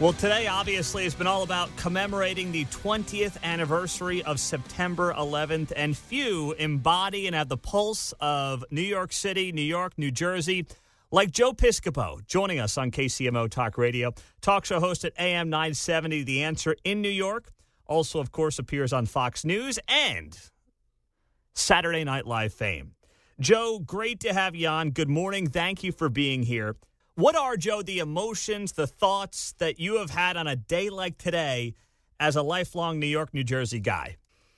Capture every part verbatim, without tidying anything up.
Well, today, obviously, has been all about commemorating the twentieth anniversary of September eleventh, and few embody and have the pulse of New York City, New York, New Jersey, like Joe Piscopo, joining us on K C M O Talk Radio. Talk show host at A M nine seventy, The Answer in New York. Also, of course, appears on Fox News and Saturday Night Live fame. Joe, great to have you on. Good morning. Thank you for being here. What are, Joe, the emotions, the thoughts that you have had on a day like today as a lifelong New York, New Jersey guy?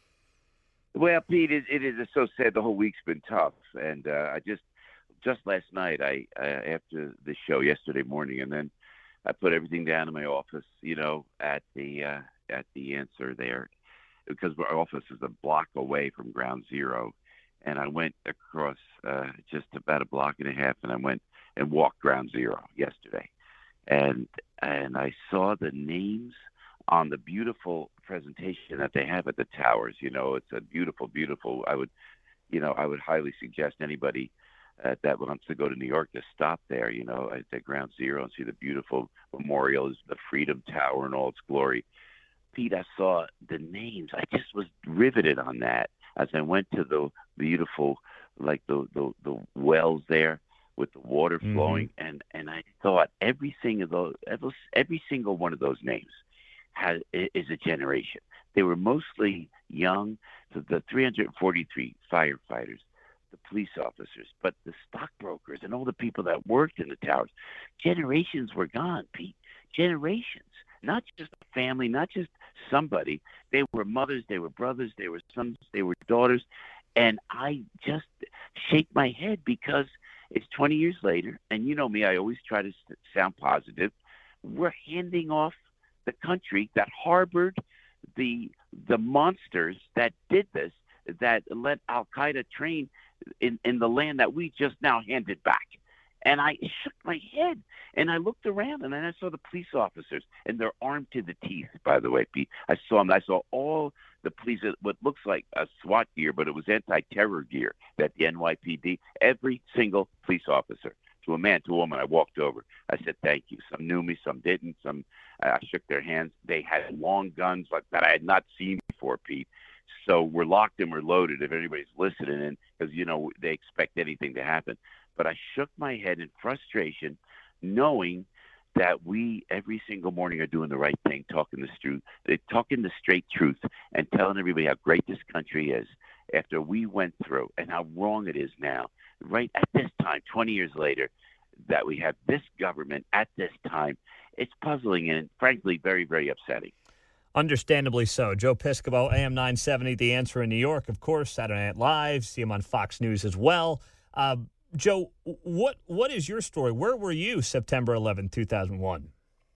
Well, Pete, it, it is so sad. The whole week's been tough. And uh, I just, just last night, I, I after the show yesterday morning, and then I put everything down in my office, you know, at the uh, at the Answer there, because our office is a block away from Ground Zero. And I went across uh, just about a block and a half, and I went and walked Ground Zero yesterday. And and I saw the names on the beautiful presentation that they have at the towers. You know, it's a beautiful, beautiful, I would, you know, I would highly suggest anybody uh, that wants to go to New York to stop there, you know, at the Ground Zero and see the beautiful memorials, the Freedom Tower in all its glory. Pete, I saw the names. I just was riveted on that as I went to the beautiful, like the, the, the wells there with the water flowing. Mm-hmm. And, and I thought every single, those, every, every single one of those names has, is a generation. They were mostly young, the, the three hundred forty-three firefighters, the police officers, but the stockbrokers and all the people that worked in the towers. Generations were gone, Pete. Generations. Not just a family, not just somebody. They were mothers, they were brothers, they were sons, they were daughters. And I just shake my head because it's twenty years later, and you know me, I always try to sound positive. We're handing off the country that harbored the the monsters that did this, that let Al-Qaeda train in, in the land that we just now handed back. And I shook my head, and I looked around, and then I saw the police officers, and they're armed to the teeth, by the way, Pete. I saw them. I saw all the police, what looks like a SWAT gear, but it was anti-terror gear that the N Y P D, every single police officer, to a man, to a woman, I walked over. I said, thank you. Some knew me, some didn't. Some I shook their hands. They had long guns like that I had not seen before, Pete. So we're locked and we're loaded if anybody's listening, because, you know, they expect anything to happen. But I shook my head in frustration, knowing that we every single morning are doing the right thing, talking the truth, talking the straight truth, and telling everybody how great this country is after we went through and how wrong it is now, right at this time, twenty years later, that we have this government at this time. It's puzzling and, frankly, very, very upsetting. Understandably so. Joe Piscopo, A M nine seventy, The Answer in New York, of course, Saturday Night Live, see him on Fox News as well. Uh, Joe, what what is your story? Where were you September eleventh, two thousand one?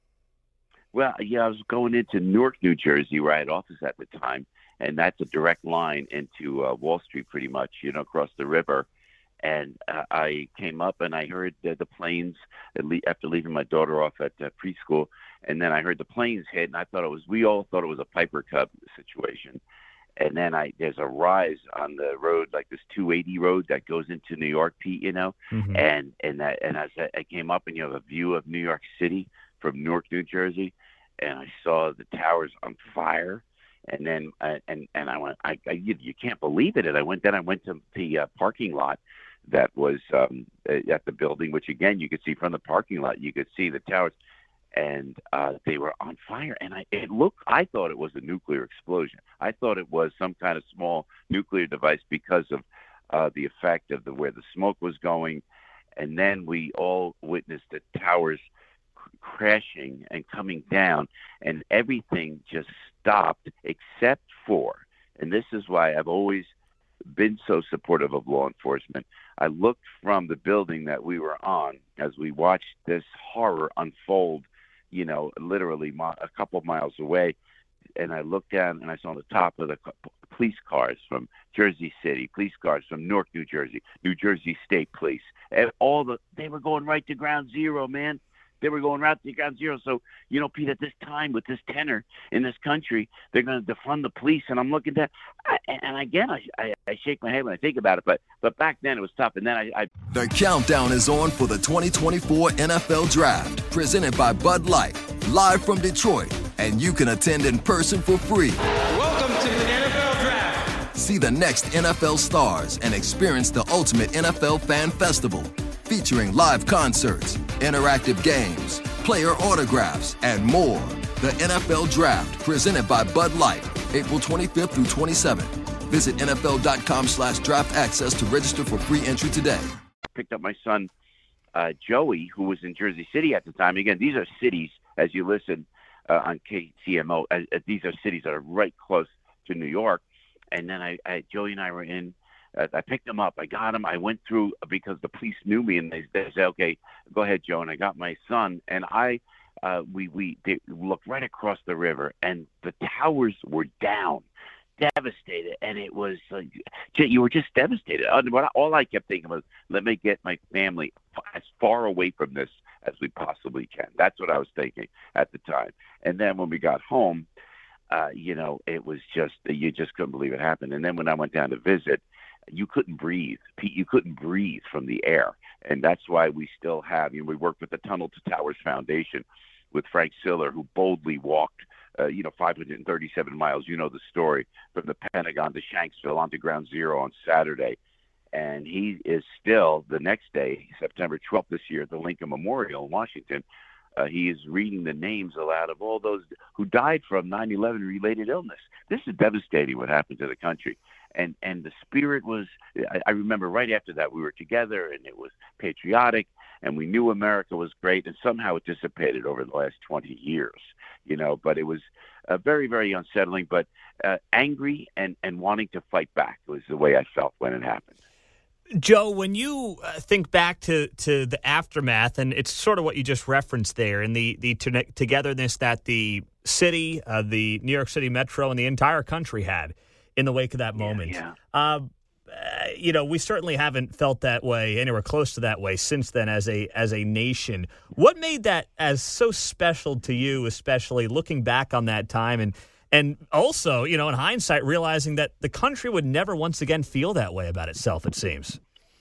Well, yeah, I was going into Newark, New Jersey, where I had office at the time, and that's a direct line into uh, Wall Street pretty much, you know, across the river. And uh, I came up and I heard the, the planes after leaving my daughter off at uh, preschool, and then I heard the planes hit, and I thought it was, we all thought it was a Piper Cub situation. And then I there's a rise on the road, like this two eighty road that goes into New York, Pete, you know. Mm-hmm. And and that and as I came up, and you have a view of New York City from Newark, New Jersey, and I saw the towers on fire. And then uh, and and I went, I, I you, you can't believe it. And I went then I went to the uh, parking lot that was um, at the building, which again you could see from the parking lot. You could see the towers. And uh, they were on fire, and I it looked. I thought it was a nuclear explosion. I thought it was some kind of small nuclear device because of uh, the effect of the where the smoke was going. And then we all witnessed the towers c- crashing and coming down, and everything just stopped except for. And this is why I've always been so supportive of law enforcement. I looked from the building that we were on as we watched this horror unfold, you know, literally a couple of miles away. And I looked down and I saw on the top of the police cars from Jersey City, police cars from Newark, New Jersey, New Jersey State Police. And all the, they were going right to Ground Zero, man. They were going right to Ground Zero. So, you know, Pete, at this time, with this tenor in this country, they're going to defund the police. And I'm looking at, I, and again, I, I, I shake my head when I think about it. But but back then it was tough. And then I, I. The countdown is on for the twenty twenty-four N F L Draft, presented by Bud Light. live from Detroit, and you can attend in person for free. Welcome to the N F L Draft. See the next N F L stars and experience the ultimate N F L fan festival, featuring live concerts, interactive games, player autographs, and more. The N F L Draft, presented by Bud Light, April twenty-fifth through twenty-seventh. Visit N F L dot com slash draft access to register for free entry today. Picked up my son, uh, Joey, who was in Jersey City at the time. Again, these are cities, as you listen uh, on K C M O, uh, uh, these are cities that are right close to New York. And then I, I Joey and I were in, uh, I picked him up. I got him. I went through because the police knew me, and they, they said, okay, go ahead, Joe. And I got my son, and I, uh, we, we they looked right across the river, and the towers were down. Devastated, and it was like you were just devastated. All I kept thinking was, let me get my family as far away from this as we possibly can. That's what I was thinking at the time. And then when we got home, uh, you know, it was just, you just couldn't believe it happened. And then when I went down to visit, you couldn't breathe. Pete, you couldn't breathe from the air. And that's why we still have, you know, we worked with the Tunnel to Towers Foundation with Frank Siller, who boldly walked Uh, you know, five hundred thirty-seven miles, you know the story, from the Pentagon to Shanksville onto Ground Zero on Saturday. And he is still, the next day, September twelfth this year, at the Lincoln Memorial in Washington, uh, he is reading the names aloud of all those who died from nine eleven related illness. This is devastating what happened to the country. And and the spirit was, I, I remember right after that, we were together, and it was patriotic, and we knew America was great, and somehow it dissipated over the last twenty years, you know, but it was uh, very, very unsettling, but uh, angry and, and wanting to fight back was the way I felt when it happened. Joe, when you uh, think back to, to the aftermath, and it's sort of what you just referenced there, and the, the t- togetherness that the city, uh, the New York City Metro, and the entire country had in the wake of that moment. Yeah, yeah. Uh, uh, you know, we certainly haven't felt that way, anywhere close to that way, since then as a as a nation. What made that as so special to you, especially looking back on that time, and and also, you know, in hindsight, realizing that the country would never once again feel that way about itself, it seems?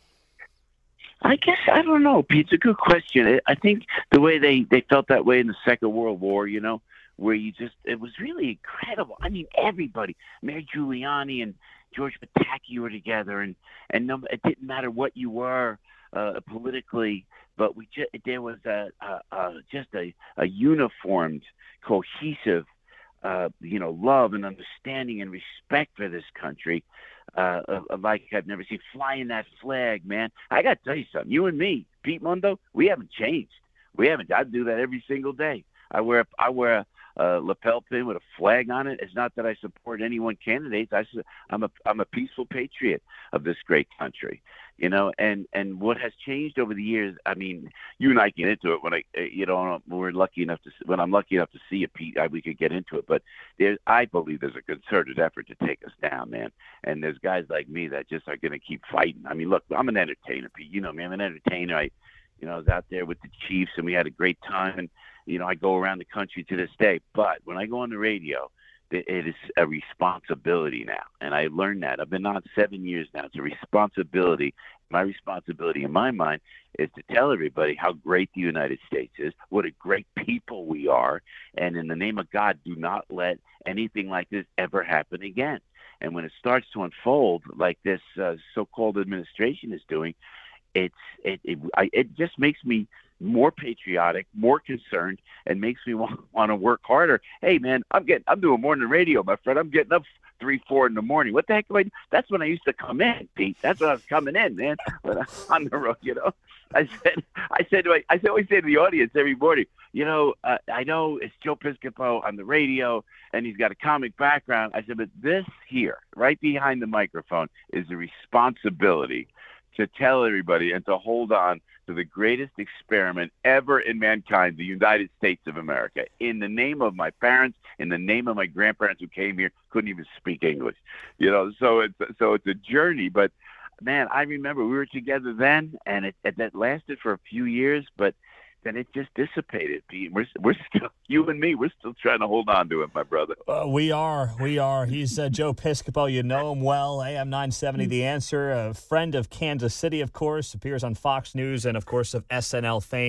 I guess, I don't know, Pete. It's a good question. I think the way they, they felt that way in the Second World War, you know, where you just, it was really incredible. I mean, everybody, Mayor Giuliani and George Pataki were together, and, and no, it didn't matter what you were uh, politically, but we just, there was a, a, a just a, a uniformed, cohesive, uh, you know, love and understanding and respect for this country, uh, uh, like I've never seen. Flying that flag, man. I got to tell you something. You and me, Pete Mundo, we haven't changed. We haven't. I do that every single day. I wear I wear a, a lapel pin with a flag on it. It's not that I support any one candidate. I, I'm a I'm a peaceful patriot of this great country, you know. And, and what has changed over the years? I mean, you and I get into it when I you know we're lucky enough to when I'm lucky enough to see it, Pete. I, we could get into it, but there, I believe there's a concerted effort to take us down, man. And there's guys like me that just are going to keep fighting. I mean, look, I'm an entertainer, Pete. You know me. I'm an entertainer. I, you know, I was out there with the Chiefs, and we had a great time. And you know, I go around the country to this day. But when I go on the radio, it is a responsibility now. And I learned that. I've been on seven years now. It's a responsibility. My responsibility in my mind is to tell everybody how great the United States is, what a great people we are. And in the name of God, do not let anything like this ever happen again. And when it starts to unfold like this uh, so-called administration is doing, it's it it, I, it just makes me more patriotic, more concerned, and makes me want, want to work harder. Hey, man, I'm getting, I'm doing morning radio, my friend. I'm getting up three, four in the morning. What the heck am I? That's when I used to come in, Pete. That's when I was coming in, man. When I'm on the road, you know. I said, I said, to my, I said, always say to the audience every morning, you know, uh, I know it's Joe Piscopo on the radio, and he's got a comic background. I said, but this here, right behind the microphone, is a responsibility to tell everybody and to hold on to the greatest experiment ever in mankind, the United States of America. In the name of my parents, in the name of my grandparents who came here, couldn't even speak English. You know, so it's so it's a journey. But man, I remember we were together then, and it, it that lasted for a few years, but then it just dissipated, Pete. We're, we're still, you and me, we're still trying to hold on to it, my brother. Uh, we are. We are. He's uh, Joe Piscopo. You know him well. A M nine seventy, The Answer. A friend of Kansas City, of course. Appears on Fox News and, of course, of S N L fame.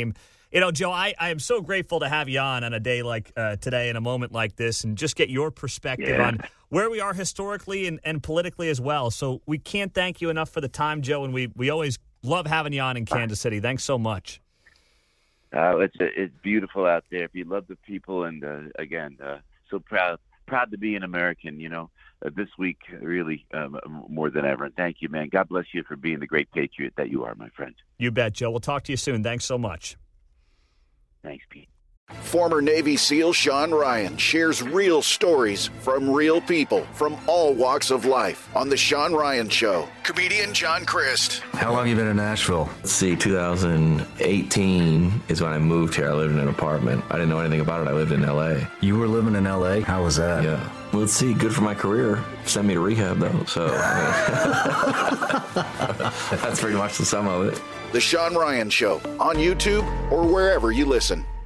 You know, Joe, I, I am so grateful to have you on on a day like uh, today and a moment like this and just get your perspective Yeah. on where we are historically and, and politically as well. So we can't thank you enough for the time, Joe, and we, we always love having you on in Kansas City. Thanks so much. Uh, it's it's beautiful out there. If you love the people, and uh, again, uh, so proud proud to be an American, you know, uh, this week really um, more than ever. And thank you, man. God bless you for being the great patriot that you are, my friend. You bet, Joe. We'll talk to you soon. Thanks so much. Thanks, Pete. Former Navy SEAL Sean Ryan shares real stories from real people from all walks of life on The Sean Ryan Show. Comedian John Crist. How long have you been in Nashville? Let's see, two thousand eighteen is when I moved here. I lived in an apartment. I didn't know anything about it. I lived in L A. You were living in L A? How was that? Yeah. Well, let's see, good for my career. Sent me to rehab, though, so I mean, that's pretty much the sum of it. The Sean Ryan Show on YouTube or wherever you listen.